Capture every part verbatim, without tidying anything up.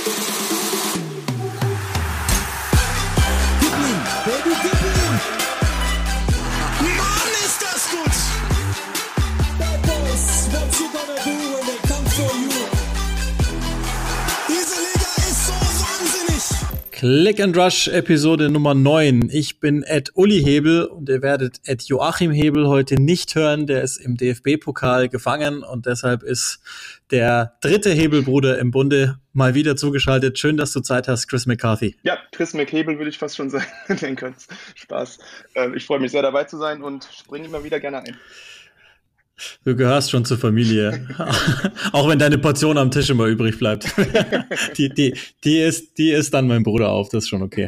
Click and Rush Episode Nummer neun. Ich bin Ed Uli Hebel und ihr werdet Ed Joachim Hebel heute nicht hören. Der ist im D F B-Pokal gefangen und deshalb ist der dritte Hebelbruder im Bunde mal wieder zugeschaltet. Schön, dass du Zeit hast, Chris McCarthy. Ja, Chris McHebel würde ich fast schon sagen. Denke, Spaß. Ich freue mich sehr, dabei zu sein und springe immer wieder gerne ein. Du gehörst schon zur Familie. Auch wenn deine Portion am Tisch immer übrig bleibt. die, die, die ist, die ist dann mein Bruder auf, das ist schon okay.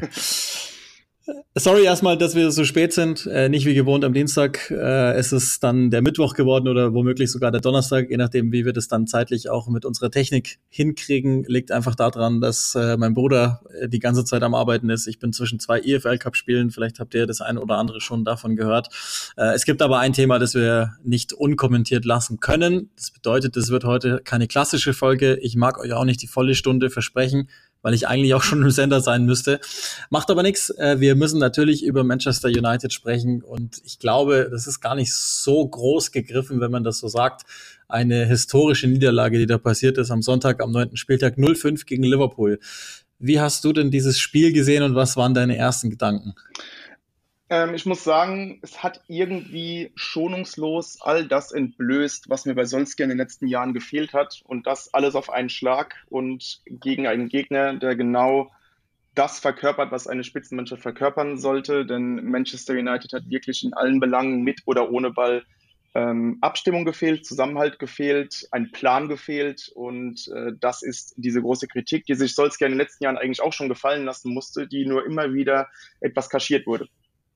Sorry erstmal, dass wir so spät sind. Äh, nicht wie gewohnt am Dienstag. Äh, es ist dann der Mittwoch geworden oder womöglich sogar der Donnerstag, je nachdem, wie wir das dann zeitlich auch mit unserer Technik hinkriegen. Liegt einfach daran, dass äh, mein Bruder äh, die ganze Zeit am Arbeiten ist. Ich bin zwischen zwei I F L-Cup-Spielen. Vielleicht habt ihr das eine oder andere schon davon gehört. Äh, es gibt aber ein Thema, das wir nicht unkommentiert lassen können. Das bedeutet, es wird heute keine klassische Folge. Ich mag euch auch nicht die volle Stunde versprechen, weil ich eigentlich auch schon im Sender sein müsste. Macht aber nichts. Wir müssen natürlich über Manchester United sprechen und ich glaube, das ist gar nicht so groß gegriffen, wenn man das so sagt. Eine historische Niederlage, die da passiert ist am Sonntag, am neunten Spieltag, null fünf gegen Liverpool. Wie hast du denn dieses Spiel gesehen und was waren deine ersten Gedanken? Ähm, ich muss sagen, es hat irgendwie schonungslos all das entblößt, was mir bei Solskjaer in den letzten Jahren gefehlt hat. Und das alles auf einen Schlag und gegen einen Gegner, der genau das verkörpert, was eine Spitzenmannschaft verkörpern sollte. Denn Manchester United hat wirklich in allen Belangen mit oder ohne Ball ähm, Abstimmung gefehlt, Zusammenhalt gefehlt, ein Plan gefehlt. Und äh, das ist diese große Kritik, die sich Solskjaer in den letzten Jahren eigentlich auch schon gefallen lassen musste, die nur immer wieder etwas kaschiert wurde.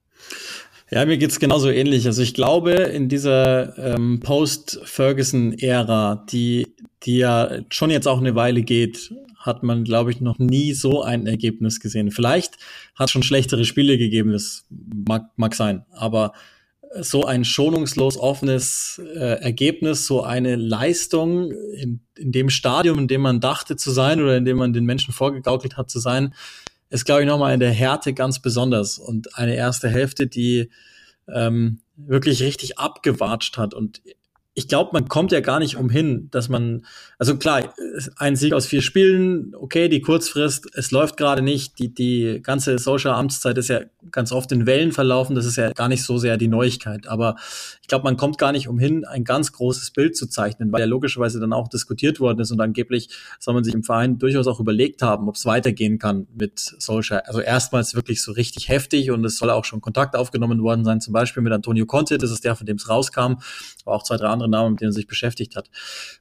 Ja, mir geht's genauso ähnlich. Also ich glaube, in dieser ähm, Post-Ferguson-Ära, die die ja schon jetzt auch eine Weile geht, hat man, glaube ich, noch nie so ein Ergebnis gesehen. Vielleicht hat es schon schlechtere Spiele gegeben, das mag, mag sein, aber so ein schonungslos offenes äh, Ergebnis, so eine Leistung in, in dem Stadium, in dem man dachte zu sein oder in dem man den Menschen vorgegaukelt hat zu sein, ist, glaube ich, nochmal in der Härte ganz besonders und eine erste Hälfte, die ähm, wirklich richtig abgewatscht hat. Und ich glaube, man kommt ja gar nicht umhin, dass man, also klar, ein Sieg aus vier Spielen, okay, die Kurzfrist, es läuft gerade nicht, die die ganze Solskjaer-Amtszeit ist ja ganz oft in Wellen verlaufen, das ist ja gar nicht so sehr die Neuigkeit, aber ich glaube, man kommt gar nicht umhin, ein ganz großes Bild zu zeichnen, weil ja logischerweise dann auch diskutiert worden ist und angeblich soll man sich im Verein durchaus auch überlegt haben, ob es weitergehen kann mit Solskjaer. Also erstmals wirklich so richtig heftig und es soll auch schon Kontakt aufgenommen worden sein, zum Beispiel mit Antonio Conte, das ist der, von dem es rauskam, aber auch zwei, drei andere Namen, mit denen er sich beschäftigt hat.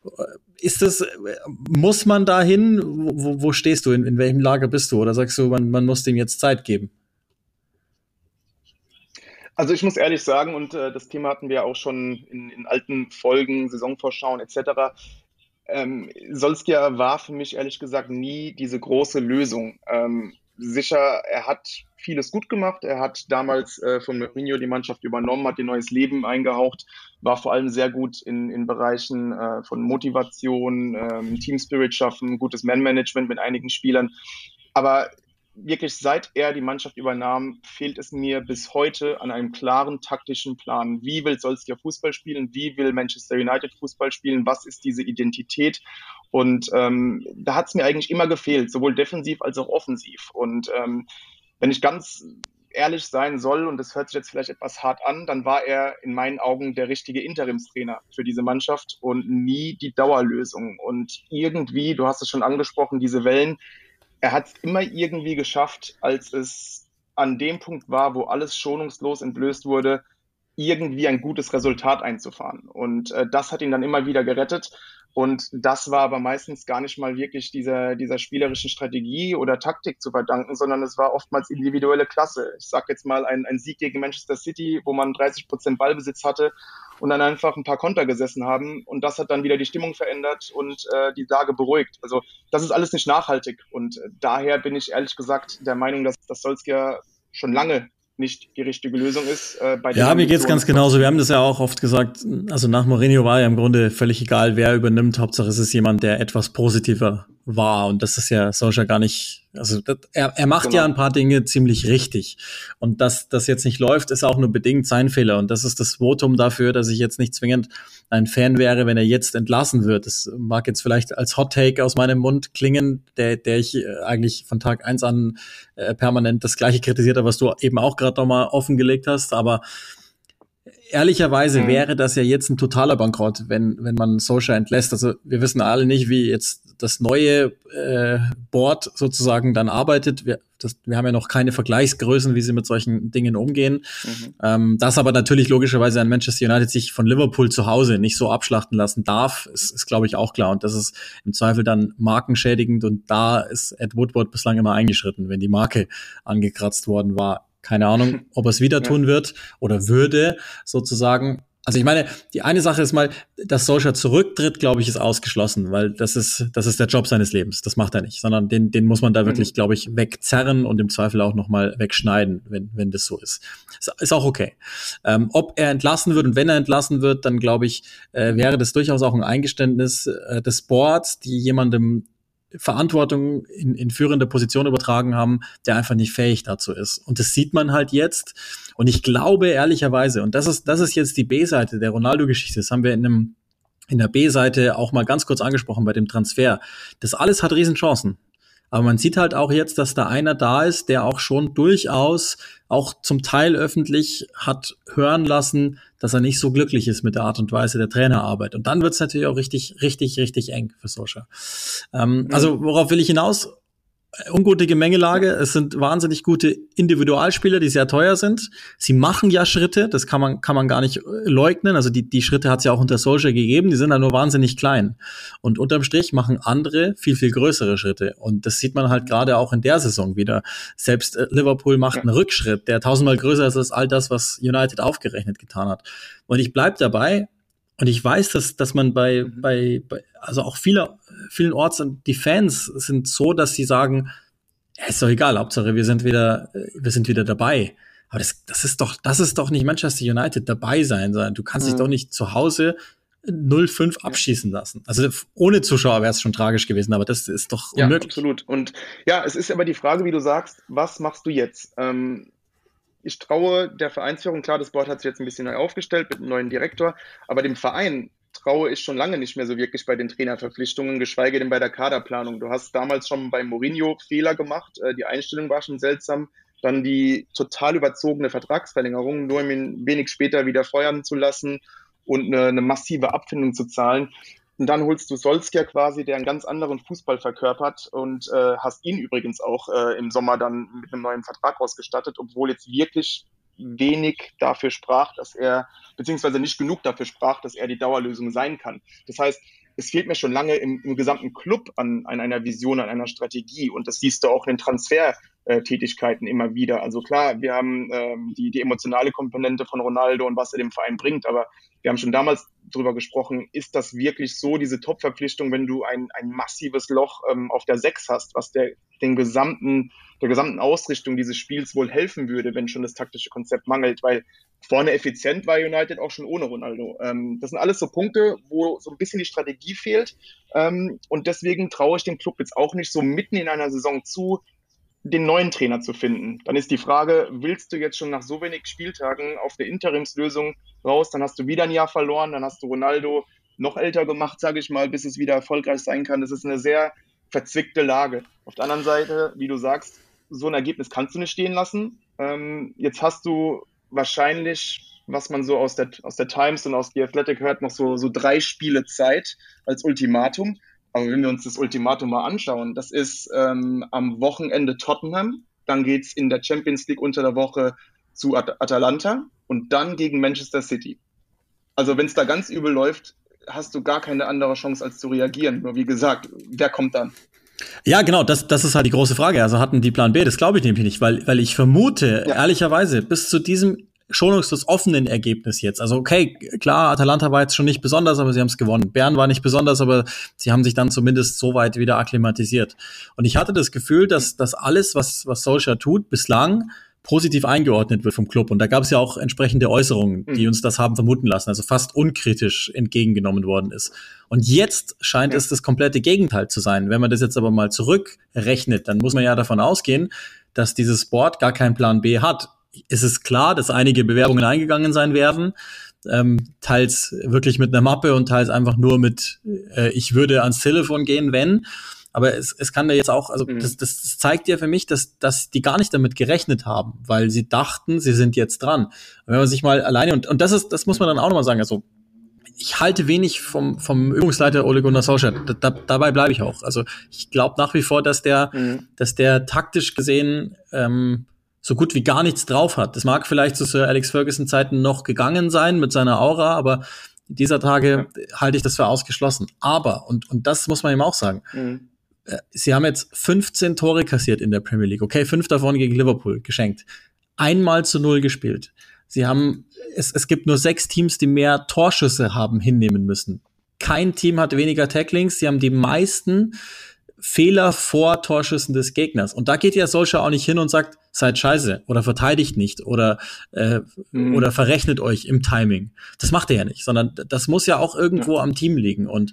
Ist das, muss man da hin? Wo, wo stehst du? In, in welchem Lager bist du? Oder sagst du, man, man muss dem jetzt Zeit geben? Also ich muss ehrlich sagen, und äh, das Thema hatten wir ja auch schon in, in alten Folgen, Saisonvorschauen et cetera. Ähm, Solskjaer war für mich ehrlich gesagt nie diese große Lösung. Ähm, sicher, er hat vieles gut gemacht. Er hat damals äh, von Mourinho die Mannschaft übernommen, hat ihr neues Leben eingehaucht, war vor allem sehr gut in, in Bereichen äh, von Motivation, ähm, Team-Spirit schaffen, gutes Man-Management mit einigen Spielern. Aber wirklich seit er die Mannschaft übernahm, fehlt es mir bis heute an einem klaren taktischen Plan. Wie will Solskjaer Fußball spielen? Wie will Manchester United Fußball spielen? Was ist diese Identität? Und ähm, da hat es mir eigentlich immer gefehlt, sowohl defensiv als auch offensiv. Und ähm, wenn ich ganz ehrlich sein soll, und das hört sich jetzt vielleicht etwas hart an, dann war er in meinen Augen der richtige Interimstrainer für diese Mannschaft und nie die Dauerlösung. Und irgendwie, du hast es schon angesprochen, diese Wellen, er hat es immer irgendwie geschafft, als es an dem Punkt war, wo alles schonungslos entblößt wurde, irgendwie ein gutes Resultat einzufahren. Und äh, das hat ihn dann immer wieder gerettet. Und das war aber meistens gar nicht mal wirklich dieser, dieser spielerischen Strategie oder Taktik zu verdanken, sondern es war oftmals individuelle Klasse. Ich sage jetzt mal ein, ein Sieg gegen Manchester City, wo man dreißig Prozent Ballbesitz hatte und dann einfach ein paar Konter gesessen haben. Und das hat dann wieder die Stimmung verändert und äh, die Lage beruhigt. Also das ist alles nicht nachhaltig. Und äh, daher bin ich ehrlich gesagt der Meinung, dass das Solskjaer schon lange nicht die richtige Lösung ist. Äh, bei ja, mir geht's ganz genauso. Wir haben das ja auch oft gesagt, also nach Mourinho war ja im Grunde völlig egal, wer übernimmt. Hauptsache es ist jemand, der etwas positiver war. Und das ist ja Solskjaer gar nicht, also das, er, er macht Genau. ja ein paar Dinge ziemlich richtig. Und dass das jetzt nicht läuft, ist auch nur bedingt sein Fehler. Und das ist das Votum dafür, dass ich jetzt nicht zwingend ein Fan wäre, wenn er jetzt entlassen wird. Das mag jetzt vielleicht als Hot Take aus meinem Mund klingen, der, der ich eigentlich von Tag eins an äh, permanent das Gleiche kritisiert habe, was du eben auch gerade nochmal offengelegt hast. Aber ehrlicherweise Mhm. wäre das ja jetzt ein totaler Bankrott, wenn wenn man Solskjaer entlässt. Also wir wissen alle nicht, wie jetzt das neue äh, Board sozusagen dann arbeitet. Wir, das, wir haben ja noch keine Vergleichsgrößen, wie sie mit solchen Dingen umgehen. Mhm. Ähm, dass aber natürlich logischerweise ein Manchester United sich von Liverpool zu Hause nicht so abschlachten lassen darf, ist, ist glaube ich auch klar. Und das ist im Zweifel dann markenschädigend. Und da ist Ed Woodward bislang immer eingeschritten, wenn die Marke angekratzt worden war. Keine Ahnung, ob er es wieder tun wird oder würde, sozusagen. Also ich meine, die eine Sache ist mal, dass Solskjaer zurücktritt, glaube ich, ist ausgeschlossen, weil das ist das ist der Job seines Lebens. Das macht er nicht, sondern den den muss man da wirklich, glaube ich, wegzerren und im Zweifel auch noch mal wegschneiden, wenn wenn das so ist. Ist, ist auch okay. Ähm, ob er entlassen wird und wenn er entlassen wird, dann glaube ich, äh, wäre das durchaus auch ein Eingeständnis äh, des Boards, die jemandem Verantwortung in, in führende Position übertragen haben, der einfach nicht fähig dazu ist. Und das sieht man halt jetzt. Und ich glaube ehrlicherweise, und das ist, das ist jetzt die B-Seite der Ronaldo-Geschichte, das haben wir in einem, in der B-Seite auch mal ganz kurz angesprochen bei dem Transfer. Das alles hat Riesenchancen. Aber man sieht halt auch jetzt, dass da einer da ist, der auch schon durchaus, auch zum Teil öffentlich, hat hören lassen, dass er nicht so glücklich ist mit der Art und Weise der Trainerarbeit. Und dann wird's natürlich auch richtig, richtig, richtig eng für Solskjaer. Ähm, mhm. Also worauf will ich hinaus? Ungute Gemengelage. Es sind wahnsinnig gute Individualspieler, die sehr teuer sind. Sie machen ja Schritte, das kann man kann man gar nicht leugnen. Also die die Schritte hat es ja auch unter Solskjaer gegeben, die sind ja nur wahnsinnig klein. Und unterm Strich machen andere viel, viel größere Schritte. Und das sieht man halt gerade auch in der Saison wieder. Selbst Liverpool macht einen Rückschritt, der tausendmal größer ist als all das, was United aufgerechnet getan hat. Und ich bleib dabei, und ich weiß, dass dass man bei bei, bei also auch viele vielen Orts die Fans sind so, dass sie sagen, ja, ist doch egal, Hauptsache wir sind wieder wir sind wieder dabei. Aber das das ist doch das ist doch nicht Manchester United dabei sein, sondern du kannst mhm. dich doch nicht zu Hause null fünf abschießen lassen. Also ohne Zuschauer wäre es schon tragisch gewesen, aber das ist doch unmöglich. Ja, absolut. Und ja, es ist aber die Frage, wie du sagst, was machst du jetzt? Ähm, Ich traue der Vereinsführung, klar, das Board hat sich jetzt ein bisschen neu aufgestellt mit einem neuen Direktor, aber dem Verein traue ich schon lange nicht mehr so wirklich bei den Trainerverpflichtungen, geschweige denn bei der Kaderplanung. Du hast damals schon bei Mourinho Fehler gemacht, die Einstellung war schon seltsam, dann die total überzogene Vertragsverlängerung, nur um ihn wenig später wieder feuern zu lassen und eine, eine massive Abfindung zu zahlen. Und dann holst du Solskjaer quasi, der einen ganz anderen Fußball verkörpert und äh, hast ihn übrigens auch äh, im Sommer dann mit einem neuen Vertrag ausgestattet, obwohl jetzt wirklich wenig dafür sprach, dass er, beziehungsweise nicht genug dafür sprach, dass er die Dauerlösung sein kann. Das heißt, es fehlt mir schon lange im, im gesamten Club an, an einer Vision, an einer Strategie. Und das siehst du auch in den Transfertätigkeiten immer wieder. Also klar, wir haben ähm, die, die emotionale Komponente von Ronaldo und was er dem Verein bringt. Aber wir haben schon damals darüber gesprochen, ist das wirklich so, diese Top-Verpflichtung, wenn du ein, ein massives Loch ähm, auf der Sechs hast, was der, den gesamten, der gesamten Ausrichtung dieses Spiels wohl helfen würde, wenn schon das taktische Konzept mangelt, weil vorne effizient war United auch schon ohne Ronaldo. Ähm, das sind alles so Punkte, wo so ein bisschen die Strategie fehlt. Ähm, und deswegen traue ich dem Club jetzt auch nicht so mitten in einer Saison zu, den neuen Trainer zu finden. Dann ist die Frage, willst du jetzt schon nach so wenig Spieltagen auf eine Interimslösung raus, dann hast du wieder ein Jahr verloren, dann hast du Ronaldo noch älter gemacht, sage ich mal, bis es wieder erfolgreich sein kann. Das ist eine sehr verzwickte Lage. Auf der anderen Seite, wie du sagst, so ein Ergebnis kannst du nicht stehen lassen. Ähm, jetzt hast du wahrscheinlich, was man so aus der, aus der Times und aus The Athletic hört, noch so, so drei Spiele Zeit als Ultimatum. Aber wenn wir uns das Ultimatum mal anschauen, das ist ähm, am Wochenende Tottenham, dann geht's in der Champions League unter der Woche zu At- Atalanta und dann gegen Manchester City. Also wenn es da ganz übel läuft, hast du gar keine andere Chance, als zu reagieren. Nur wie gesagt, wer kommt dann? Ja, genau, das, das ist halt die große Frage. Also hatten die Plan B? Das glaube ich nämlich nicht, weil, weil ich vermute, ja. ehrlicherweise, bis zu diesem schonungslos offenen Ergebnis jetzt. Also okay, klar, Atalanta war jetzt schon nicht besonders, aber sie haben es gewonnen. Bern war nicht besonders, aber sie haben sich dann zumindest so weit wieder akklimatisiert. Und ich hatte das Gefühl, dass das alles, was was Solskjaer tut, bislang positiv eingeordnet wird vom Club. Und da gab es ja auch entsprechende Äußerungen, die uns das haben vermuten lassen, also fast unkritisch entgegengenommen worden ist. Und jetzt scheint ja. es das komplette Gegenteil zu sein. Wenn man das jetzt aber mal zurückrechnet, dann muss man ja davon ausgehen, dass dieses Board gar keinen Plan B hat. Es ist klar, dass einige Bewerbungen eingegangen sein werden, ähm, teils wirklich mit einer Mappe und teils einfach nur mit äh, ich würde ans Telefon gehen, wenn. Aber es, es kann ja jetzt auch, also mhm. das, das zeigt ja für mich, dass, dass die gar nicht damit gerechnet haben, weil sie dachten, sie sind jetzt dran. Und wenn man sich mal alleine, und, und das ist, das muss man dann auch nochmal sagen, also ich halte wenig vom, vom Übungsleiter Ole Gunnar Solskjaer, da, da, dabei bleibe ich auch. Also ich glaube nach wie vor, dass der, mhm. dass der taktisch gesehen ähm, so gut wie gar nichts drauf hat. Das mag vielleicht zu Sir Alex Ferguson-Zeiten noch gegangen sein mit seiner Aura, aber dieser Tage ja. halte ich das für ausgeschlossen. Aber, und, und das muss man ihm auch sagen, mhm. Sie haben jetzt fünfzehn Tore kassiert in der Premier League. Okay, fünf davon gegen Liverpool geschenkt. Einmal zu null gespielt. Sie haben, es, es gibt nur sechs Teams, die mehr Torschüsse haben hinnehmen müssen. Kein Team hat weniger Tacklings. Sie haben die meisten Fehler vor Torschüssen des Gegners. Und da geht ja Solskjaer auch nicht hin und sagt, seid scheiße oder verteidigt nicht oder äh, mhm. oder verrechnet euch im Timing. Das macht er ja nicht, sondern das muss ja auch irgendwo ja. am Team liegen. Und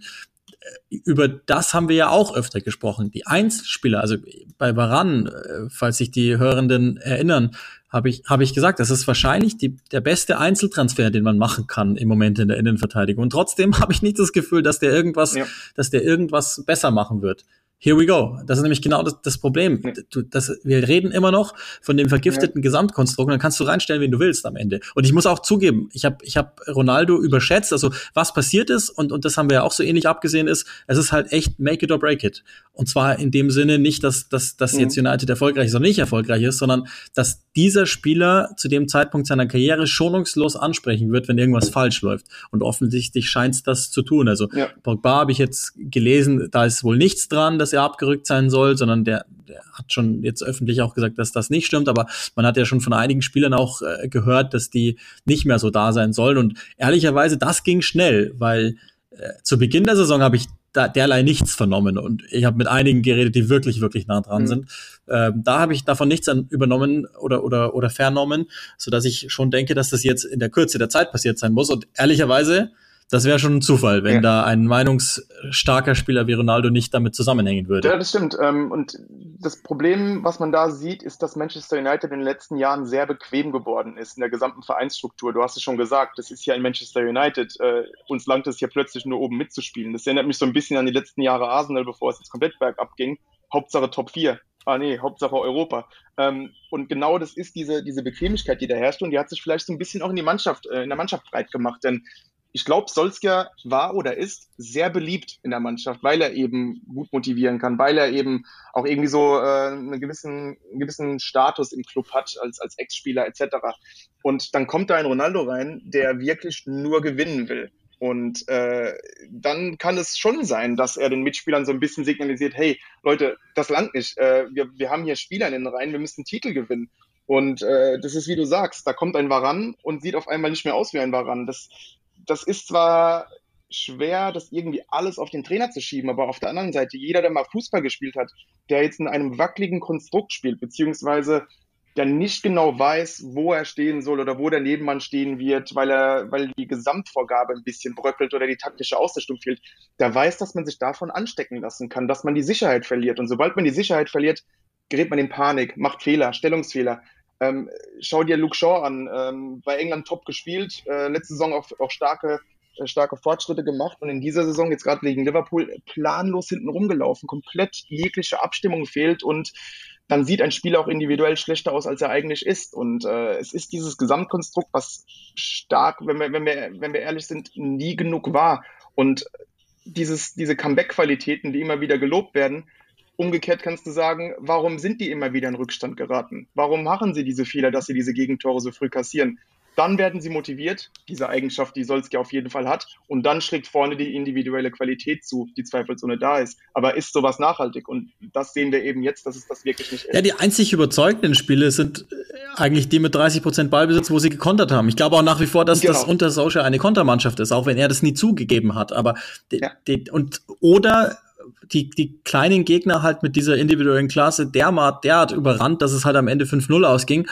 über das haben wir ja auch öfter gesprochen. Die Einzelspieler, also bei Varane, falls sich die Hörenden erinnern, habe ich, habe ich gesagt, das ist wahrscheinlich die, der beste Einzeltransfer, den man machen kann im Moment in der Innenverteidigung. Und trotzdem habe ich nicht das Gefühl, dass der irgendwas, ja. dass der irgendwas besser machen wird. Here we go. Das ist nämlich genau das, das Problem. Du, das, wir reden immer noch von dem vergifteten ja. Gesamtkonstrukt. Dann kannst du reinstellen, wen du willst am Ende. Und ich muss auch zugeben, ich habe ich hab Ronaldo überschätzt. Also was passiert ist, und, und das haben wir ja auch so ähnlich abgesehen, ist, es ist halt echt make it or break it. Und zwar in dem Sinne nicht, dass, dass, dass mhm. jetzt United erfolgreich ist oder nicht erfolgreich ist, sondern dass dieser Spieler zu dem Zeitpunkt seiner Karriere schonungslos ansprechen wird, wenn irgendwas falsch läuft. Und offensichtlich scheint es das zu tun. Also ja. Pogba habe ich jetzt gelesen, da ist wohl nichts dran, dass er abgerückt sein soll, sondern der, der hat schon jetzt öffentlich auch gesagt, dass das nicht stimmt, aber man hat ja schon von einigen Spielern auch äh, gehört, dass die nicht mehr so da sein sollen und ehrlicherweise, das ging schnell, weil äh, zu Beginn der Saison habe ich da derlei nichts vernommen und ich habe mit einigen geredet, die wirklich, wirklich nah dran mhm. sind. Ähm, da habe ich davon nichts an, übernommen oder, oder, oder vernommen, sodass ich schon denke, dass das jetzt in der Kürze der Zeit passiert sein muss und ehrlicherweise das wäre schon ein Zufall, wenn ja. da ein meinungsstarker Spieler wie Ronaldo nicht damit zusammenhängen würde. Ja, das stimmt. Und das Problem, was man da sieht, ist, dass Manchester United in den letzten Jahren sehr bequem geworden ist in der gesamten Vereinsstruktur. Du hast es schon gesagt, das ist ja in Manchester United. Äh, uns langt es ja plötzlich nur oben mitzuspielen. Das erinnert mich so ein bisschen an die letzten Jahre Arsenal, bevor es jetzt komplett bergab ging. Hauptsache Top vier. Ah nee, Hauptsache Europa. Ähm, und genau das ist diese, diese Bequemlichkeit, die da herrscht. Und die hat sich vielleicht so ein bisschen auch in die Mannschaft, äh, in der Mannschaft breit gemacht. Denn ich glaube, Solskjaer war oder ist sehr beliebt in der Mannschaft, weil er eben gut motivieren kann, weil er eben auch irgendwie so äh, einen gewissen, einen gewissen Status im Club hat als, als Ex-Spieler et cetera. Und dann kommt da ein Ronaldo rein, der wirklich nur gewinnen will. Und äh, dann kann es schon sein, dass er den Mitspielern so ein bisschen signalisiert, hey, Leute, das langt nicht. Äh, wir, wir haben hier Spieler in den Reihen, wir müssen Titel gewinnen. Und äh, das ist, wie du sagst, da kommt ein Varane und sieht auf einmal nicht mehr aus wie ein Varane. Das Das ist zwar schwer, das irgendwie alles auf den Trainer zu schieben, aber auf der anderen Seite, jeder, der mal Fußball gespielt hat, der jetzt in einem wackeligen Konstrukt spielt, beziehungsweise der nicht genau weiß, wo er stehen soll oder wo der Nebenmann stehen wird, weil er, weil die Gesamtvorgabe ein bisschen bröckelt oder die taktische Ausrichtung fehlt, der weiß, dass man sich davon anstecken lassen kann, dass man die Sicherheit verliert. Und sobald man die Sicherheit verliert, gerät man in Panik, macht Fehler, Stellungsfehler. Ähm, schau dir Luke Shaw an, ähm, bei England top gespielt, äh, letzte Saison auch, auch starke, äh, starke Fortschritte gemacht und in dieser Saison jetzt gerade gegen Liverpool planlos hinten rumgelaufen, komplett jegliche Abstimmung fehlt und dann sieht ein Spieler auch individuell schlechter aus, als er eigentlich ist und äh, es ist dieses Gesamtkonstrukt, was stark, wenn wir, wenn wir, wenn wir ehrlich sind, nie genug war und dieses, diese Comeback-Qualitäten, die immer wieder gelobt werden, umgekehrt kannst du sagen, warum sind die immer wieder in Rückstand geraten? Warum machen sie diese Fehler, dass sie diese Gegentore so früh kassieren? Dann werden sie motiviert, diese Eigenschaft, die Solskjaer auf jeden Fall hat. Und dann schlägt vorne die individuelle Qualität zu, die zweifelsohne da ist. Aber ist sowas nachhaltig? Und das sehen wir eben jetzt, dass es das wirklich nicht ist. Ja, die einzig überzeugenden Spiele sind eigentlich die mit dreißig Prozent Ballbesitz, wo sie gekontert haben. Ich glaube auch nach wie vor, dass genau. das unter Solskjaer eine Kontermannschaft ist, auch wenn er das nie zugegeben hat. Aber die, ja. die, und oder die, die kleinen Gegner halt mit dieser individuellen Klasse derart, derart überrannt, dass es halt am Ende fünf null ausging.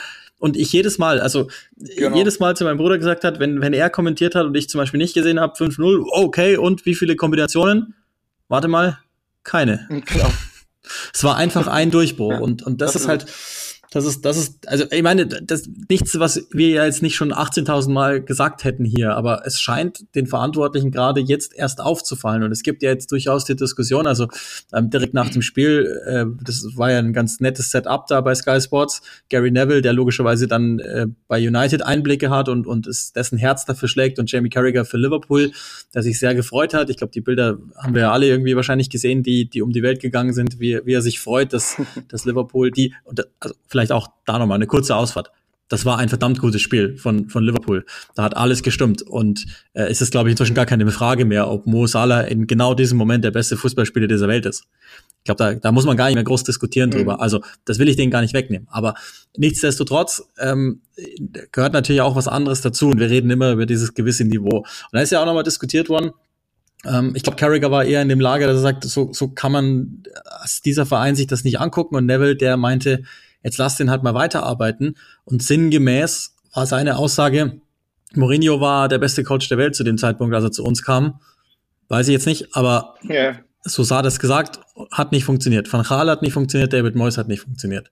und ich jedes Mal, also Genau. jedes Mal zu meinem Bruder gesagt hat, wenn, wenn er kommentiert hat und ich zum Beispiel nicht gesehen habe, fünf null, okay, und wie viele Kombinationen? Warte mal, keine. Genau. Es war einfach ein Durchbruch Ja, und, und das, das ist ist halt, das ist, das ist, also ich meine, das nichts, was wir ja jetzt nicht schon achtzehntausend Mal gesagt hätten hier, aber es scheint den Verantwortlichen gerade jetzt erst aufzufallen und es gibt ja jetzt durchaus die Diskussion, also ähm, direkt nach dem Spiel, äh, das war ja ein ganz nettes Setup da bei Sky Sports, Gary Neville, der logischerweise dann äh, bei United Einblicke hat und, und ist, dessen Herz dafür schlägt und Jamie Carragher für Liverpool, der sich sehr gefreut hat. Ich glaube, die Bilder haben wir ja alle irgendwie wahrscheinlich gesehen, die, die um die Welt gegangen sind, wie, wie er sich freut, dass, dass Liverpool die, und also vielleicht auch da nochmal eine kurze Ausfahrt. Das war ein verdammt gutes Spiel von, von Liverpool. Da hat alles gestimmt. Und äh, es ist, glaube ich, inzwischen gar keine Frage mehr, ob Mo Salah in genau diesem Moment der beste Fußballspieler dieser Welt ist. Ich glaube, da, da muss man gar nicht mehr groß diskutieren drüber. Mhm. Also das will ich denen gar nicht wegnehmen. Aber nichtsdestotrotz ähm, gehört natürlich auch was anderes dazu. Und wir reden immer über dieses gewisse Niveau. Und da ist ja auch nochmal diskutiert worden, ähm, ich glaube, Carragher war eher in dem Lager, dass er sagt, so, so kann man als dieser Verein sich das nicht angucken. Und Neville, der meinte, jetzt lass den halt mal weiterarbeiten. Und sinngemäß war seine Aussage, Mourinho war der beste Coach der Welt zu dem Zeitpunkt, als er zu uns kam. Weiß ich jetzt nicht, aber Ja. so sah das gesagt, hat nicht funktioniert. Van Gaal hat nicht funktioniert, David Moyes hat nicht funktioniert.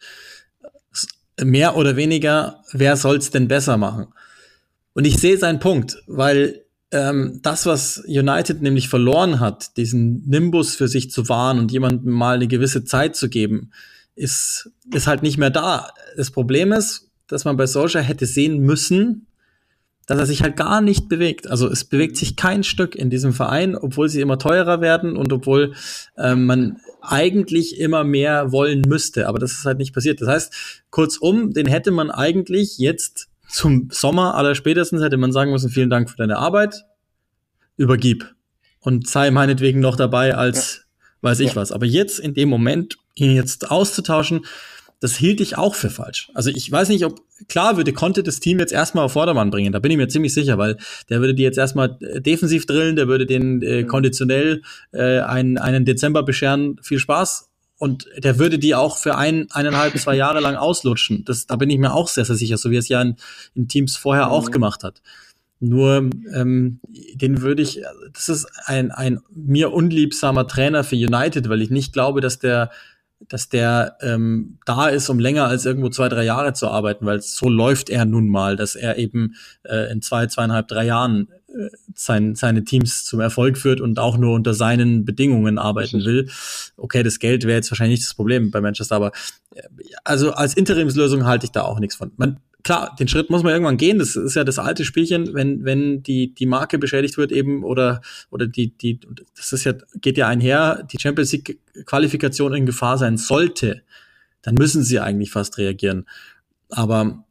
Mehr oder weniger, wer soll's denn besser machen? Und ich sehe seinen Punkt, weil ähm, das, was United nämlich verloren hat, diesen Nimbus für sich zu wahren und jemandem mal eine gewisse Zeit zu geben, ist, ist halt nicht mehr da. Das Problem ist, dass man bei Solskjaer hätte sehen müssen, dass er sich halt gar nicht bewegt. Also es bewegt sich kein Stück in diesem Verein, obwohl sie immer teurer werden und obwohl ähm, man eigentlich immer mehr wollen müsste. Aber das ist halt nicht passiert. Das heißt, kurzum, den hätte man eigentlich jetzt zum Sommer aller spätestens hätte man sagen müssen, vielen Dank für deine Arbeit, übergib. Und sei meinetwegen noch dabei als ja. weiß ich ja. was. Aber jetzt in dem Moment, ihn jetzt auszutauschen, das hielt ich auch für falsch. Also ich weiß nicht, ob, klar würde Conte das Team jetzt erstmal auf Vordermann bringen, da bin ich mir ziemlich sicher, weil der würde die jetzt erstmal defensiv drillen, der würde den äh, konditionell äh, einen, einen Dezember bescheren, viel Spaß. Und der würde die auch für ein, eineinhalb, zwei Jahre lang auslutschen. Das, da bin ich mir auch sehr, sehr sicher, so wie er es ja in, in Teams vorher mhm. auch gemacht hat. Nur, ähm, den würde ich, das ist ein, ein mir unliebsamer Trainer für United, weil ich nicht glaube, dass der dass der ähm, da ist, um länger als irgendwo zwei, drei Jahre zu arbeiten, weil so läuft er nun mal, dass er eben äh, in zwei, zweieinhalb, drei Jahren äh, sein, seine Teams zum Erfolg führt und auch nur unter seinen Bedingungen arbeiten will. Okay, das Geld wäre jetzt wahrscheinlich nicht das Problem bei Manchester, aber äh, also als Interimslösung halte ich da auch nichts von. Man, klar, den Schritt muss man irgendwann gehen. Das ist ja das alte Spielchen, wenn wenn die die Marke beschädigt wird eben oder oder die die das ist ja geht ja einher, die Champions League Qualifikation in Gefahr sein sollte, dann müssen sie eigentlich fast reagieren. Aber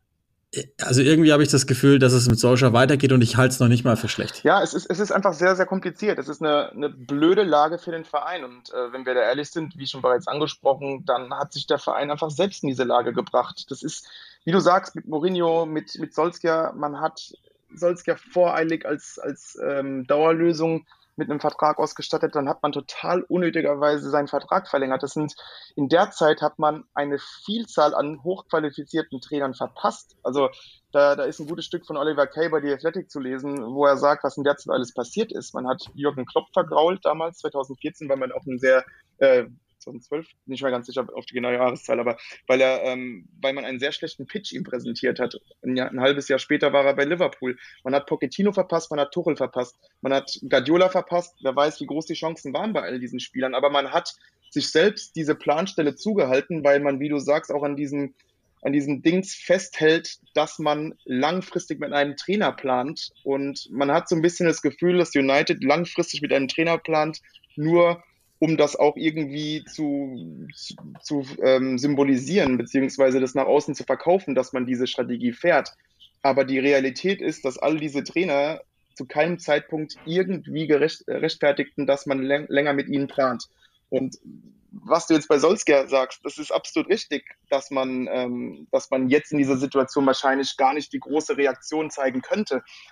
also irgendwie habe ich das Gefühl, dass es mit Solskjaer weitergeht und ich halte es noch nicht mal für schlecht. Ja, es ist, es ist einfach sehr, sehr kompliziert. Es ist eine, eine blöde Lage für den Verein. Und äh, wenn wir da ehrlich sind, wie schon bereits angesprochen, dann hat sich der Verein einfach selbst in diese Lage gebracht. Das ist, wie du sagst, mit Mourinho, mit, mit Solskjaer, man hat Solskjaer voreilig als, als ähm, Dauerlösung mit einem Vertrag ausgestattet, dann hat man total unnötigerweise seinen Vertrag verlängert. Das sind, in der Zeit hat man eine Vielzahl an hochqualifizierten Trainern verpasst. Also da, da ist ein gutes Stück von Oliver Kay bei The Athletic zu lesen, wo er sagt, was in der Zeit alles passiert ist. Man hat Jürgen Klopp vergrault damals, zwanzig vierzehn, weil man auch einen sehr, äh, zwanzig zwölf, nicht mehr ganz sicher auf die genaue Jahreszahl, aber weil er, ähm, weil man einen sehr schlechten Pitch ihm präsentiert hat. Ein, Jahr, ein halbes Jahr später war er bei Liverpool. Man hat Pochettino verpasst, man hat Tuchel verpasst, man hat Guardiola verpasst. Wer weiß, wie groß die Chancen waren bei all diesen Spielern. Aber man hat sich selbst diese Planstelle zugehalten, weil man, wie du sagst, auch an diesem an diesem Dings festhält, dass man langfristig mit einem Trainer plant. Und man hat so ein bisschen das Gefühl, dass United langfristig mit einem Trainer plant, nur um das auch irgendwie zu, zu, zu ähm, symbolisieren, beziehungsweise das nach außen zu verkaufen, dass man diese Strategie fährt. Aber die Realität ist, dass all diese Trainer zu keinem Zeitpunkt irgendwie gerechtfertigten, dass man läng- länger mit ihnen plant. Und was du jetzt bei Solskjaer sagst, das ist absolut richtig, dass man, ähm, dass man jetzt in dieser Situation wahrscheinlich gar nicht die große Reaktion zeigen könnte.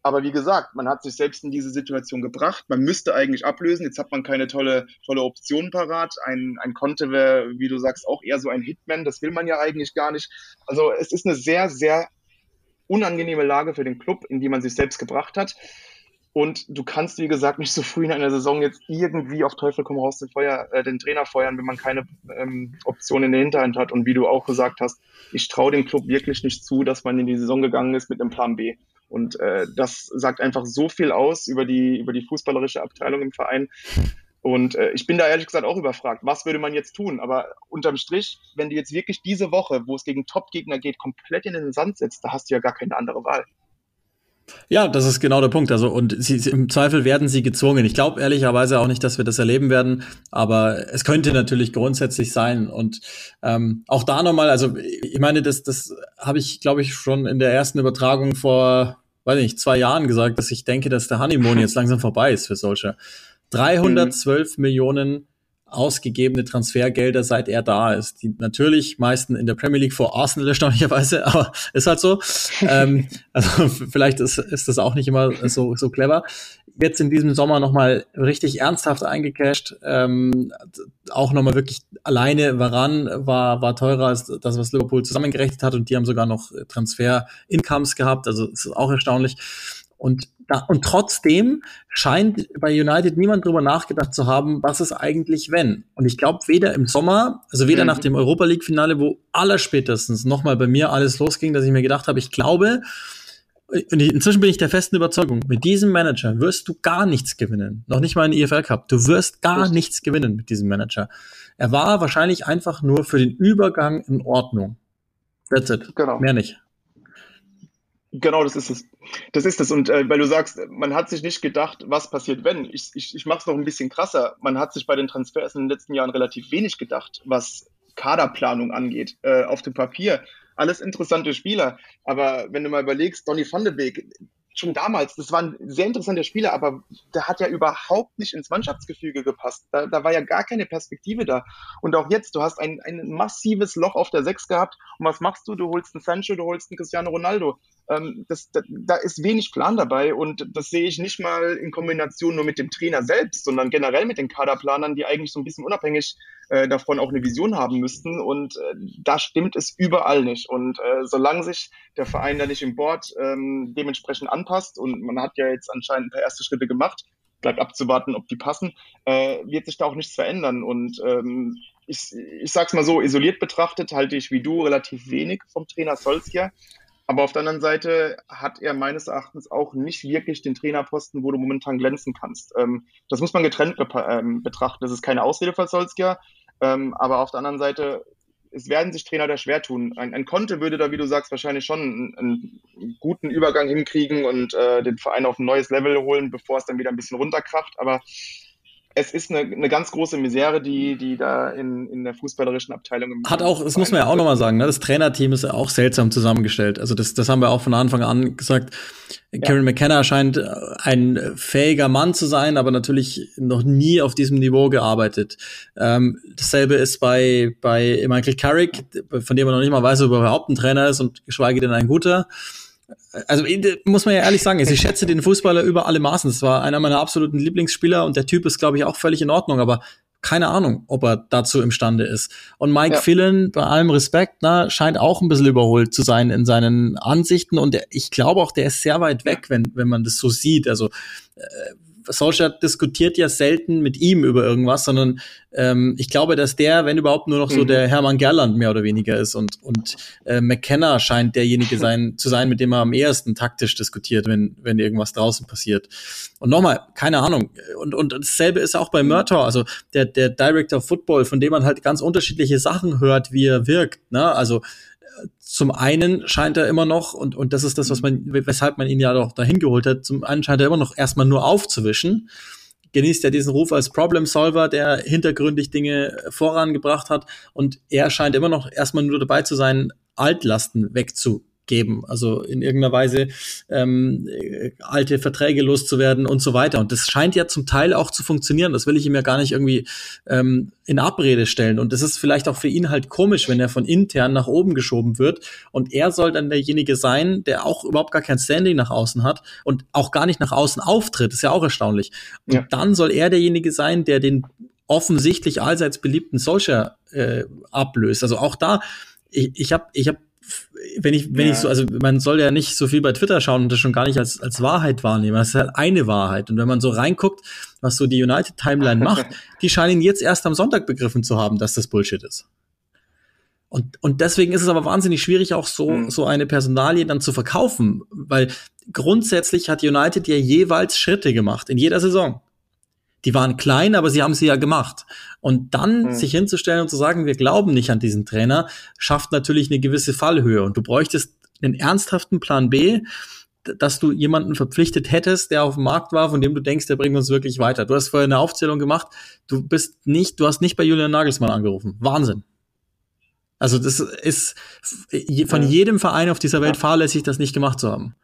Aber wie gesagt, man hat sich selbst in diese Situation gebracht. Man müsste eigentlich ablösen. Jetzt hat man keine tolle, tolle Option parat. Ein, ein Conte wäre, wie du sagst, auch eher so ein Hitman. Das will man ja eigentlich gar nicht. Also es ist eine sehr, sehr unangenehme Lage für den Club, in die man sich selbst gebracht hat. Und du kannst, wie gesagt, nicht so früh in einer Saison jetzt irgendwie auf Teufel komm raus den, Feuer, äh, den Trainer feuern, wenn man keine ähm, Option in der Hinterhand hat. Und wie du auch gesagt hast, ich traue dem Club wirklich nicht zu, dass man in die Saison gegangen ist mit einem Plan B. Und äh, das sagt einfach so viel aus über die, über die fußballerische Abteilung im Verein. Und äh, ich bin da ehrlich gesagt auch überfragt, was würde man jetzt tun? Aber unterm Strich, wenn du jetzt wirklich diese Woche, wo es gegen Top-Gegner geht, komplett in den Sand setzt, da hast du ja gar keine andere Wahl. Ja, das ist genau der Punkt. Also, und sie, sie, im Zweifel werden sie gezwungen. Ich glaube ehrlicherweise auch nicht, dass wir das erleben werden, aber es könnte natürlich grundsätzlich sein. Und ähm, auch da nochmal, also ich meine, das, das habe ich, glaube ich, schon in der ersten Übertragung vor, weiß nicht, zwei Jahren gesagt, dass ich denke, dass der Honeymoon jetzt langsam vorbei ist für Solskjaer. dreihundertzwölf mhm. Millionen ausgegebene Transfergelder, seit er da ist. Die natürlich meisten in der Premier League vor Arsenal erstaunlicherweise, aber ist halt so. ähm, also vielleicht ist, ist das auch nicht immer so, so clever. Jetzt in diesem Sommer nochmal richtig ernsthaft eingecasht. Ähm, auch nochmal wirklich alleine Varane war, war teurer als das, was Liverpool zusammengerechnet hat, und die haben sogar noch Transfer-Incomes gehabt. Also das ist auch erstaunlich. Und, da, und trotzdem scheint bei United niemand drüber nachgedacht zu haben, was ist eigentlich wenn. Und ich glaube, weder im Sommer, also weder mhm. nach dem Europa-League-Finale, wo allerspätestens nochmal bei mir alles losging, dass ich mir gedacht habe, ich glaube, und inzwischen bin ich der festen Überzeugung, mit diesem Manager wirst du gar nichts gewinnen. Noch nicht mal in E F L Cup. Du wirst gar Richtig. nichts gewinnen mit diesem Manager. Er war wahrscheinlich einfach nur für den Übergang in Ordnung. That's it. Genau. Mehr nicht. Genau, das ist es. Das ist es. Und äh, weil du sagst, man hat sich nicht gedacht, was passiert, wenn. Ich, ich, ich mache es noch ein bisschen krasser. Man hat sich bei den Transfers in den letzten Jahren relativ wenig gedacht, was Kaderplanung angeht. Äh, auf dem Papier alles interessante Spieler. Aber wenn du mal überlegst, Donny van de Beek, schon damals, das war ein sehr interessanter Spieler, aber der hat ja überhaupt nicht ins Mannschaftsgefüge gepasst. Da, da war ja gar keine Perspektive da. Und auch jetzt, du hast ein, ein massives Loch auf der Sechs gehabt. Und was machst du? Du holst einen Sancho, du holst einen Cristiano Ronaldo. Ähm, das, da, da ist wenig Plan dabei, und das sehe ich nicht mal in Kombination nur mit dem Trainer selbst, sondern generell mit den Kaderplanern, die eigentlich so ein bisschen unabhängig äh, davon auch eine Vision haben müssten. Und äh, da stimmt es überall nicht. Und äh, solange sich der Verein da nicht im Board ähm, dementsprechend anpasst, und man hat ja jetzt anscheinend ein paar erste Schritte gemacht, bleibt abzuwarten, ob die passen, äh, wird sich da auch nichts verändern. Und ähm, ich, ich sag's mal so, isoliert betrachtet halte ich wie du relativ wenig vom Trainer Solskjaer. Aber auf der anderen Seite hat er meines Erachtens auch nicht wirklich den Trainerposten, wo du momentan glänzen kannst. Ähm, das muss man getrennt be- ähm, betrachten. Das ist keine Ausrede für Solskjaer. Ähm, aber auf der anderen Seite, es werden sich Trainer da schwer tun. Ein, ein Conte würde da, wie du sagst, wahrscheinlich schon einen, einen guten Übergang hinkriegen und äh, den Verein auf ein neues Level holen, bevor es dann wieder ein bisschen runterkracht. Aber es ist eine, eine ganz große Misere, die, die da in, in der fußballerischen Abteilung im hat auch, das muss man ja auch nochmal sagen, ne? Das Trainerteam ist ja auch seltsam zusammengestellt. Also das, das haben wir auch von Anfang an gesagt. Ja. Kieran McKenna scheint ein fähiger Mann zu sein, aber natürlich noch nie auf diesem Niveau gearbeitet. Ähm, dasselbe ist bei, bei Michael Carrick, von dem man noch nicht mal weiß, ob er überhaupt ein Trainer ist und geschweige denn ein guter. Also muss man ja ehrlich sagen, ich schätze den Fußballer über alle Maßen. Das war einer meiner absoluten Lieblingsspieler, und der Typ ist, glaube ich, auch völlig in Ordnung, aber keine Ahnung, ob er dazu imstande ist. Und Mike ja. Phelan, bei allem Respekt, na, scheint auch ein bisschen überholt zu sein in seinen Ansichten, und der, ich glaube auch, der ist sehr weit weg, wenn wenn man das so sieht. Also äh, Solskjaer diskutiert ja selten mit ihm über irgendwas, sondern ähm, ich glaube, dass der, wenn überhaupt, nur noch so mhm. der Hermann Gerland mehr oder weniger ist, und und äh, McKenna scheint derjenige sein zu sein, mit dem er am ehesten taktisch diskutiert, wenn wenn irgendwas draußen passiert. Und nochmal, keine Ahnung. Und und dasselbe ist auch bei Murtaugh, also der der Director of Football, von dem man halt ganz unterschiedliche Sachen hört, wie er wirkt, ne? Also zum einen scheint er immer noch, und und das ist das, was man, weshalb man ihn ja doch dahin geholt hat, zum einen scheint er immer noch erstmal nur aufzuwischen, genießt er diesen Ruf als Problem Solver, der hintergründig Dinge vorangebracht hat, und er scheint immer noch erstmal nur dabei zu sein, Altlasten wegzu geben, also in irgendeiner Weise ähm, alte Verträge loszuwerden und so weiter. Und das scheint ja zum Teil auch zu funktionieren. Das will ich ihm ja gar nicht irgendwie ähm, in Abrede stellen. Und das ist vielleicht auch für ihn halt komisch, wenn er von intern nach oben geschoben wird. Und er soll dann derjenige sein, der auch überhaupt gar kein Standing nach außen hat und auch gar nicht nach außen auftritt. Das ist ja auch erstaunlich. Und ja. dann soll er derjenige sein, der den offensichtlich allseits beliebten Solskjaer äh, ablöst. Also auch da, ich, ich habe ich hab wenn ich, wenn ja. ich so, also man soll ja nicht so viel bei Twitter schauen und das schon gar nicht als, als Wahrheit wahrnehmen. Das ist halt eine Wahrheit. Und wenn man so reinguckt, was so die United-Timeline macht, die scheinen jetzt erst am Sonntag begriffen zu haben, dass das Bullshit ist. Und, und deswegen ist es aber wahnsinnig schwierig, auch so, mhm. so eine Personalie dann zu verkaufen, weil grundsätzlich hat United ja jeweils Schritte gemacht in jeder Saison. Die waren klein, aber sie haben sie ja gemacht. Und dann mhm. sich hinzustellen und zu sagen, wir glauben nicht an diesen Trainer, schafft natürlich eine gewisse Fallhöhe. Und du bräuchtest einen ernsthaften Plan B, dass du jemanden verpflichtet hättest, der auf dem Markt war, von dem du denkst, der bringt uns wirklich weiter. Du hast vorher eine Aufzählung gemacht. Du bist nicht, du hast nicht bei Julian Nagelsmann angerufen. Wahnsinn. Also das ist von jedem Verein auf dieser Welt fahrlässig, das nicht gemacht zu haben.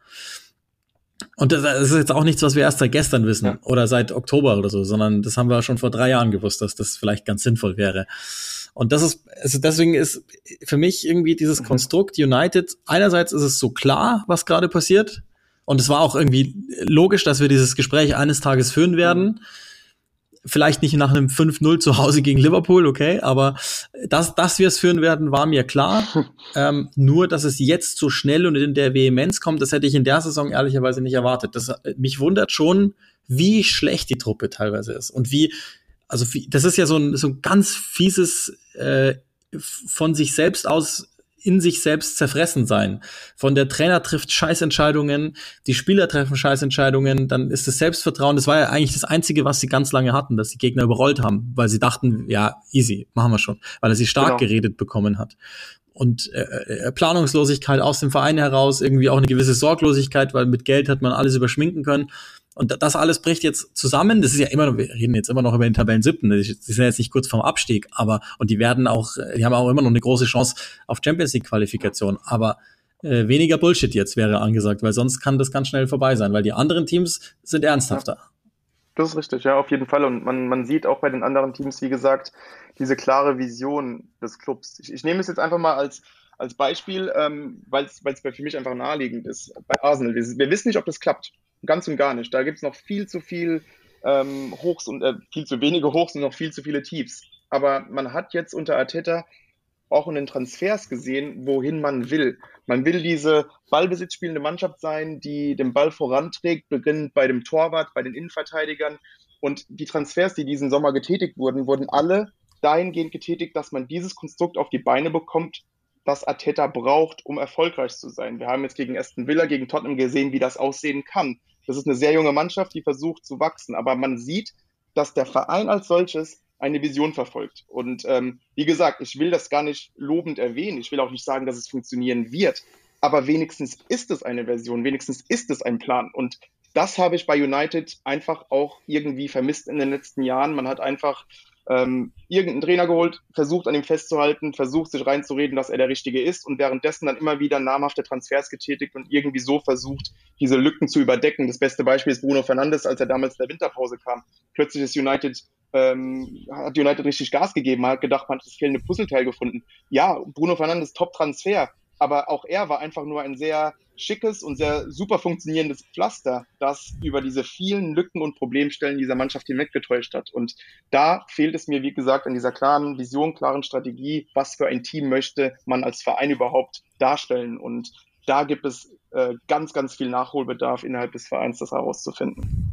Und das ist jetzt auch nichts, was wir erst seit gestern wissen ja. oder seit Oktober oder so, sondern das haben wir schon vor drei Jahren gewusst, dass das vielleicht ganz sinnvoll wäre. Und das ist, also deswegen ist für mich irgendwie dieses mhm. Konstrukt United, einerseits ist es so klar, was gerade passiert. Und es war auch irgendwie logisch, dass wir dieses Gespräch eines Tages führen werden. Mhm. Vielleicht nicht nach einem fünf null zu Hause gegen Liverpool, okay, aber dass, dass wir es führen werden, war mir klar. ähm, nur, dass es jetzt so schnell und in der Vehemenz kommt, das hätte ich in der Saison ehrlicherweise nicht erwartet. Das, mich wundert schon, wie schlecht die Truppe teilweise ist. Und wie, also wie, das ist ja so ein, so ein ganz fieses äh, von sich selbst aus in sich selbst zerfressen sein. Von der Trainer trifft Scheißentscheidungen, die Spieler treffen Scheißentscheidungen, dann ist das Selbstvertrauen, das war ja eigentlich das Einzige, was sie ganz lange hatten, dass die Gegner überrollt haben, weil sie dachten, ja, easy, machen wir schon, weil er sie stark genau. geredet bekommen hat. Und äh, Planungslosigkeit aus dem Verein heraus, irgendwie auch eine gewisse Sorglosigkeit, weil mit Geld hat man alles überschminken können. Und das alles bricht jetzt zusammen. Das ist ja immer noch, wir reden jetzt immer noch über den Tabellen-Siebten. Die sind jetzt nicht kurz vorm Abstieg, aber, und die werden auch, die haben auch immer noch eine große Chance auf Champions-League-Qualifikation. Aber äh, weniger Bullshit jetzt wäre angesagt, weil sonst kann das ganz schnell vorbei sein, weil die anderen Teams sind ernsthafter. Ja, das ist richtig, ja, auf jeden Fall. Und man, man sieht auch bei den anderen Teams, wie gesagt, diese klare Vision des Clubs. Ich, ich nehme es jetzt einfach mal als als Beispiel, ähm, weil es für mich einfach naheliegend ist. Bei Arsenal, wir, wir wissen nicht, ob das klappt. Ganz und gar nicht. Da gibt es noch viel zu viel ähm, Hochs und äh, viel zu wenige Hochs und noch viel zu viele Tiefs. Aber man hat jetzt unter Arteta auch in den Transfers gesehen, wohin man will. Man will diese ballbesitzspielende Mannschaft sein, die den Ball voranträgt, beginnend bei dem Torwart, bei den Innenverteidigern. Und die Transfers, die diesen Sommer getätigt wurden, wurden alle dahingehend getätigt, dass man dieses Konstrukt auf die Beine bekommt, das Arteta braucht, um erfolgreich zu sein. Wir haben jetzt gegen Aston Villa, gegen Tottenham gesehen, wie das aussehen kann. Das ist eine sehr junge Mannschaft, die versucht zu wachsen. Aber man sieht, dass der Verein als solches eine Vision verfolgt. Und ähm, wie gesagt, ich will das gar nicht lobend erwähnen. Ich will auch nicht sagen, dass es funktionieren wird. Aber wenigstens ist es eine Version, wenigstens ist es ein Plan. Und das habe ich bei United einfach auch irgendwie vermisst in den letzten Jahren. Man hat einfach ähm, irgendeinen Trainer geholt, versucht an ihm festzuhalten, versucht sich reinzureden, dass er der Richtige ist und währenddessen dann immer wieder namhafte Transfers getätigt und irgendwie so versucht, diese Lücken zu überdecken. Das beste Beispiel ist Bruno Fernandes, als er damals in der Winterpause kam. Plötzlich ist United, ähm, hat United richtig Gas gegeben, man hat gedacht, man hat das fehlende Puzzleteil gefunden. Ja, Bruno Fernandes, Top-Transfer, aber auch er war einfach nur ein sehr schickes und sehr super funktionierendes Pflaster, das über diese vielen Lücken und Problemstellen dieser Mannschaft hinweggetäuscht hat. Und da fehlt es mir, wie gesagt, an dieser klaren Vision, klaren Strategie, was für ein Team möchte man als Verein überhaupt darstellen. Und da gibt es äh, ganz, ganz viel Nachholbedarf innerhalb des Vereins, das herauszufinden.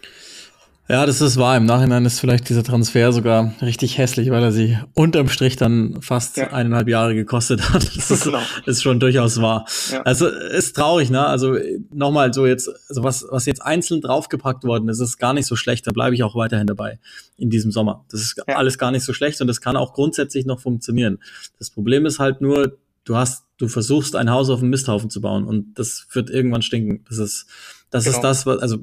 Ja, das ist wahr. Im Nachhinein ist vielleicht dieser Transfer sogar richtig hässlich, weil er sie unterm Strich dann fast ja. eineinhalb Jahre gekostet hat. Das ist, genau. ist schon durchaus wahr. Ja. Also ist traurig, ne? Also nochmal so jetzt, also was was jetzt einzeln draufgepackt worden ist, ist gar nicht so schlecht. Da bleibe ich auch weiterhin dabei in diesem Sommer. Das ist ja. alles gar nicht so schlecht und das kann auch grundsätzlich noch funktionieren. Das Problem ist halt nur, du hast, du versuchst ein Haus auf dem Misthaufen zu bauen und das wird irgendwann stinken. Das ist Das genau. ist das, was, also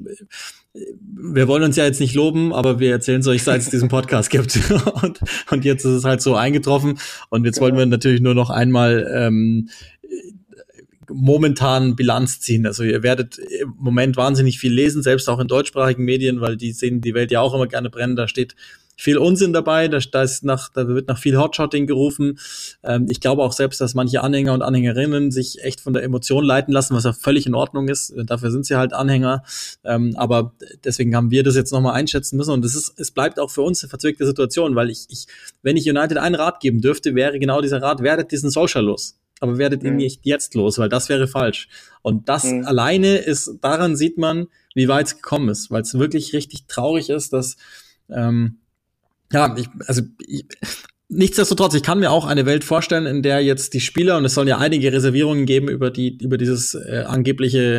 wir wollen uns ja jetzt nicht loben, aber wir erzählen es euch, seit es diesen Podcast gibt. Und, und jetzt ist es halt so eingetroffen. Und jetzt genau. wollen wir natürlich nur noch einmal ähm, momentan Bilanz ziehen. Also ihr werdet im Moment wahnsinnig viel lesen, selbst auch in deutschsprachigen Medien, weil die sehen die Welt ja auch immer gerne brennen. Da steht viel Unsinn dabei, da, da, ist nach, da wird nach viel Hotshotting gerufen. Ähm, ich glaube auch selbst, dass manche Anhänger und Anhängerinnen sich echt von der Emotion leiten lassen, was ja völlig in Ordnung ist. Dafür sind sie halt Anhänger. Ähm, aber deswegen haben wir das jetzt nochmal einschätzen müssen. Und es ist, es bleibt auch für uns eine verzwickte Situation, weil ich, ich, wenn ich United einen Rat geben dürfte, wäre genau dieser Rat: werdet diesen Solskjaer los. Aber werdet ihn mhm. nicht jetzt los, weil das wäre falsch. Und das mhm. alleine ist, daran sieht man, wie weit es gekommen ist, weil es wirklich richtig traurig ist, dass, ähm, ja, ich, also, ich, nichtsdestotrotz, ich kann mir auch eine Welt vorstellen, in der jetzt die Spieler, und es sollen ja einige Reservierungen geben über die, über dieses äh, angebliche,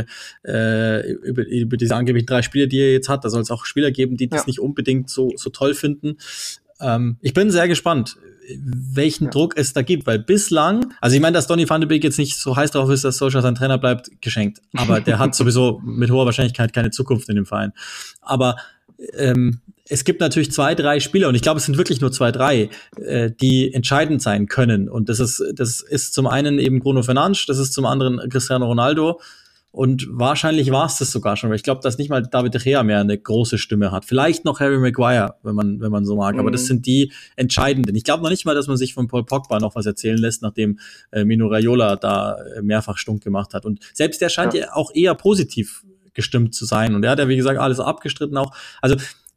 äh, über, über diese angeblichen drei Spiele, die er jetzt hat. Da soll es auch Spieler geben, die das ja. nicht unbedingt so, so toll finden. Ähm, ich bin sehr gespannt, welchen ja. Druck es da gibt, weil bislang, also ich meine, dass Donny van de Beek jetzt nicht so heiß drauf ist, dass Solskjaer sein Trainer bleibt, geschenkt. Aber der hat sowieso mit hoher Wahrscheinlichkeit keine Zukunft in dem Verein. Aber ähm, es gibt natürlich zwei, drei Spieler, und ich glaube, es sind wirklich nur zwei, drei, äh, die entscheidend sein können. Und das ist, das ist zum einen eben Bruno Fernandes, das ist zum anderen Cristiano Ronaldo. Und wahrscheinlich war es das sogar schon, weil ich glaube, dass nicht mal David De Gea mehr eine große Stimme hat. Vielleicht noch Harry Maguire, wenn man wenn man so mag. Mhm. Aber das sind die Entscheidenden. Ich glaube noch nicht mal, dass man sich von Paul Pogba noch was erzählen lässt, nachdem äh, Mino Raiola da äh, mehrfach stunk gemacht hat. Und selbst der scheint ja. ja auch eher positiv gestimmt zu sein. Und er hat ja, wie gesagt, alles abgestritten auch. Also,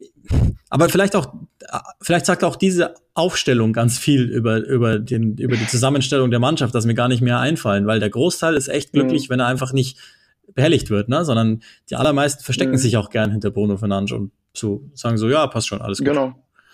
aber vielleicht auch, vielleicht sagt auch diese Aufstellung ganz viel über über den über die Zusammenstellung der Mannschaft, dass mir gar nicht mehr einfallen, weil der Großteil ist echt glücklich, mhm. wenn er einfach nicht behelligt wird, ne, sondern die allermeisten verstecken mhm. sich auch gern hinter Bruno Fernandes und so sagen so, ja, passt schon, alles gut. Genau.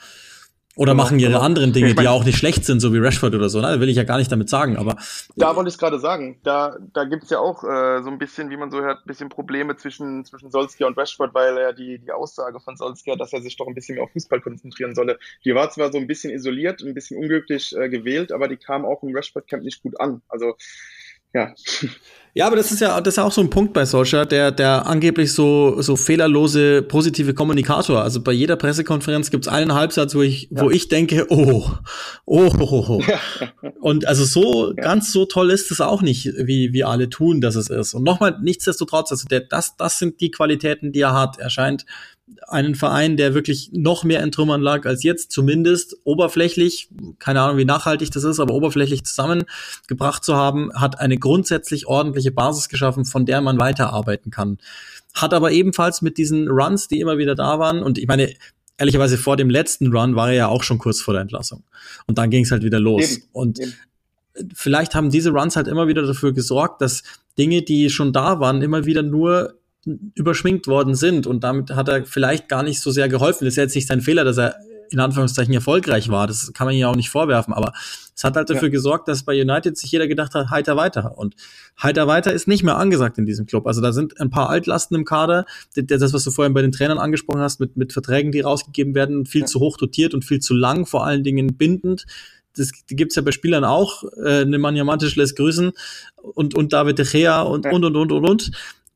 Oder genau, machen ihre genau. anderen Dinge, die ja auch nicht schlecht sind, so wie Rashford oder so, ne, das will ich ja gar nicht damit sagen, aber da wollte ich es gerade sagen, da da gibt's ja auch äh, so ein bisschen, wie man so hört, ein bisschen Probleme zwischen zwischen Solskjaer und Rashford, weil ja die die Aussage von Solskjaer, dass er sich doch ein bisschen mehr auf Fußball konzentrieren solle, die war zwar so ein bisschen isoliert, ein bisschen unglücklich äh, gewählt, aber die kam auch im Rashford-Camp nicht gut an, also ja. Ja, aber das ist ja, das ist ja auch so ein Punkt bei Solskjaer, der, der angeblich so, so fehlerlose, positive Kommunikator. Also bei jeder Pressekonferenz gibt's einen Halbsatz, wo ich, ja. wo ich denke, oh, oh, oh, oh. Ja. Und also so, ja. ganz so toll ist es auch nicht, wie, wie alle tun, dass es ist. Und nochmal, nichtsdestotrotz, also der, das, das sind die Qualitäten, die er hat. Er scheint einen Verein, der wirklich noch mehr in Trümmern lag als jetzt, zumindest oberflächlich, keine Ahnung, wie nachhaltig das ist, aber oberflächlich zusammengebracht zu haben, hat eine grundsätzlich ordentliche Basis geschaffen, von der man weiterarbeiten kann. Hat aber ebenfalls mit diesen Runs, die immer wieder da waren, und ich meine, ehrlicherweise vor dem letzten Run war er ja auch schon kurz vor der Entlassung. Und dann ging es halt wieder los. Eben. Und Eben. vielleicht haben diese Runs halt immer wieder dafür gesorgt, dass Dinge, die schon da waren, immer wieder nur überschminkt worden sind, und damit hat er vielleicht gar nicht so sehr geholfen. Das ist jetzt nicht sein Fehler, dass er in Anführungszeichen erfolgreich war. Das kann man ihm ja auch nicht vorwerfen, aber es hat halt dafür ja. gesorgt, dass bei United sich jeder gedacht hat, heiter weiter. Und heiter weiter ist nicht mehr angesagt in diesem Club. Also da sind ein paar Altlasten im Kader. Das, was du vorhin bei den Trainern angesprochen hast, mit, mit Verträgen, die rausgegeben werden, viel ja. zu hoch dotiert und viel zu lang, vor allen Dingen bindend. Das gibt's ja bei Spielern auch. Äh, Nemanja Matic lässt grüßen und, und David De Gea und, ja. und, und, und, und, und.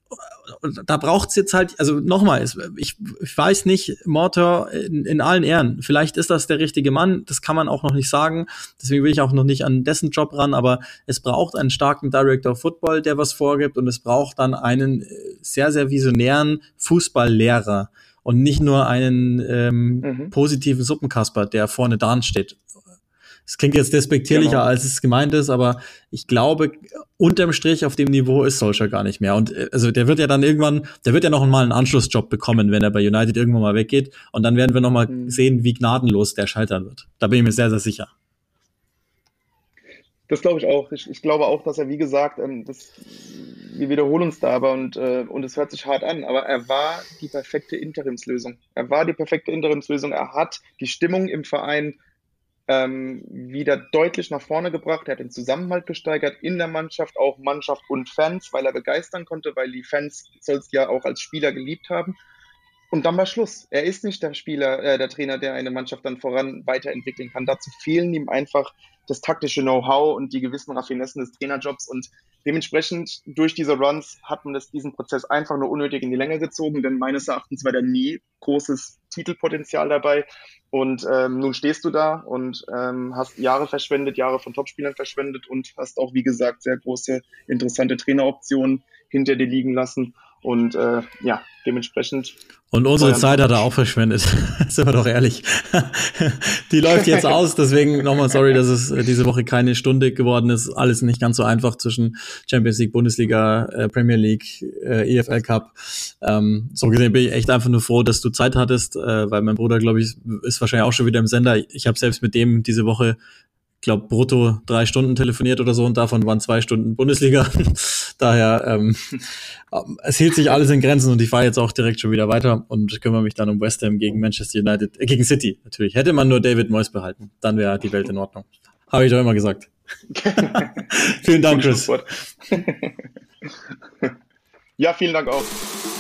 Und da braucht's jetzt halt, also nochmal, ich, ich weiß nicht, Mortor in, in allen Ehren, vielleicht ist das der richtige Mann, das kann man auch noch nicht sagen, deswegen will ich auch noch nicht an dessen Job ran, aber es braucht einen starken Director of Football, der was vorgibt, und es braucht dann einen sehr, sehr visionären Fußballlehrer und nicht nur einen ähm, mhm. positiven Suppenkasper, der vorne dran steht. Es klingt jetzt despektierlicher, genau. als es gemeint ist, aber ich glaube, unterm Strich auf dem Niveau ist Solskjaer gar nicht mehr. Und also der wird ja dann irgendwann, der wird ja noch mal einen Anschlussjob bekommen, wenn er bei United irgendwann mal weggeht. Und dann werden wir noch mal mhm. sehen, wie gnadenlos der scheitern wird. Da bin ich mir sehr, sehr sicher. Das glaube ich auch. Ich, ich glaube auch, dass er, wie gesagt, ähm, das, wir wiederholen uns da aber und, äh, und es hört sich hart an, aber er war die perfekte Interimslösung. Er war die perfekte Interimslösung. Er hat die Stimmung im Verein Ähm, wieder deutlich nach vorne gebracht. Er hat den Zusammenhalt gesteigert in der Mannschaft, auch Mannschaft und Fans, weil er begeistern konnte, weil die Fans Solskjaer auch als Spieler geliebt haben. Und dann war Schluss. Er ist nicht der Spieler, äh, der Trainer, der eine Mannschaft dann voran weiterentwickeln kann. Dazu fehlen ihm einfach das taktische Know-how und die gewissen Raffinessen des Trainerjobs. Und dementsprechend durch diese Runs hat man das, diesen Prozess einfach nur unnötig in die Länge gezogen, denn meines Erachtens war da nie großes Titelpotenzial dabei. Und ähm, nun stehst du da und ähm, hast Jahre verschwendet, Jahre von Topspielern verschwendet und hast auch, wie gesagt, sehr große, interessante Traineroptionen hinter dir liegen lassen. Und äh, ja, dementsprechend. Und unsere Zeit hat er auch verschwendet. Sind wir doch ehrlich. Die läuft jetzt aus, deswegen nochmal sorry, dass es diese Woche keine Stunde geworden ist. Alles nicht ganz so einfach zwischen Champions League, Bundesliga, äh, Premier League, äh, E F L Cup. Ähm, so gesehen bin ich echt einfach nur froh, dass du Zeit hattest, äh, weil mein Bruder, glaube ich, ist wahrscheinlich auch schon wieder im Sender. Ich habe selbst mit dem diese Woche, glaube brutto drei Stunden telefoniert oder so und davon waren zwei Stunden Bundesliga. Daher, ähm, es hielt sich alles in Grenzen und ich fahre jetzt auch direkt schon wieder weiter und kümmere mich dann um West Ham gegen Manchester United, äh, gegen City natürlich. Hätte man nur David Moyes behalten, dann wäre die Welt in Ordnung. Habe ich doch immer gesagt. Vielen Dank, Chris. Ja, vielen Dank auch.